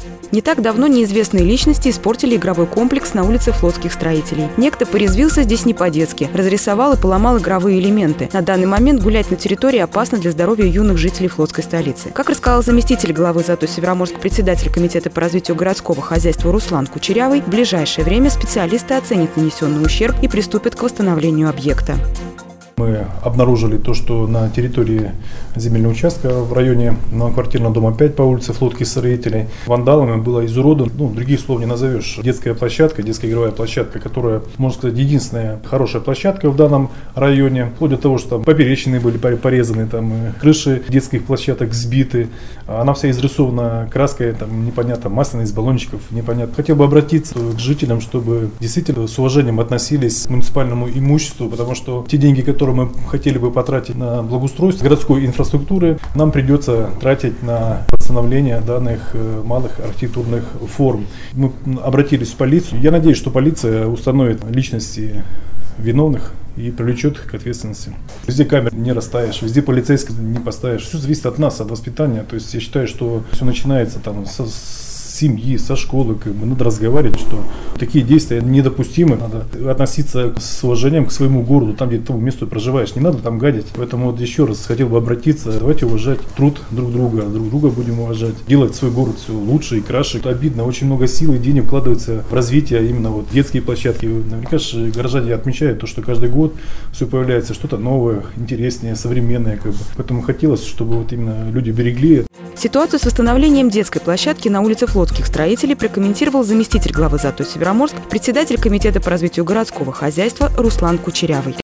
Не так давно неизвестные личности испортили игровой комплекс на улице Флотских строителей. Некто порезвился здесь не по-детски, разрисовал и поломал игровые элементы. На данный момент гулять на территории опасно для здоровья юных жителей Флотской столицы. Как рассказал заместитель главы ЗАТО Североморск, председатель Комитета по развитию городского хозяйства Руслан Кучерявый, в ближайшее время специалисты оценят нанесенный ущерб и приступят к восстановлению объекта. Мы обнаружили то, что на территории земельного участка в районе многоквартирного дома 5 по улице Флотских строителей вандалами было изуродовано, других слов не назовешь, детская площадка, детская игровая площадка, которая, можно сказать, единственная хорошая площадка в данном районе, вплоть до того, что там поперечины были порезаны, там крыши детских площадок сбиты, она вся изрисована краской, там непонятно, масляной из баллончиков, непонятно. Хотел бы обратиться к жителям, чтобы действительно с уважением относились к муниципальному имуществу, потому что те деньги, которые мы хотели бы потратить на благоустройство городской инфраструктуры, нам придется тратить на восстановление данных малых архитектурных форм. Мы обратились в полицию. Я надеюсь, что полиция установит личности виновных и привлечет их к ответственности. Везде камер не расставишь, везде полицейских не поставишь. Все зависит от нас, от воспитания. То есть я считаю, что все начинается там с семьи, со школы, надо разговаривать, что такие действия недопустимы. Надо относиться с уважением к своему городу, там, где ты месту проживаешь. Не надо там гадить. Поэтому еще раз хотел бы обратиться. Давайте уважать труд друг друга будем уважать. Делать свой город все лучше и краше. Это обидно. Очень много сил и денег вкладывается в развитие именно детские площадки. Наверняка же горожане отмечают то, что каждый год все появляется что-то новое, интереснее, современное. Поэтому хотелось, чтобы именно люди берегли. Ситуацию с восстановлением детской площадки на улице Флотских строителей прокомментировал заместитель главы ЗАТО Североморск, председатель Комитета по развитию городского хозяйства Руслан Кучерявый.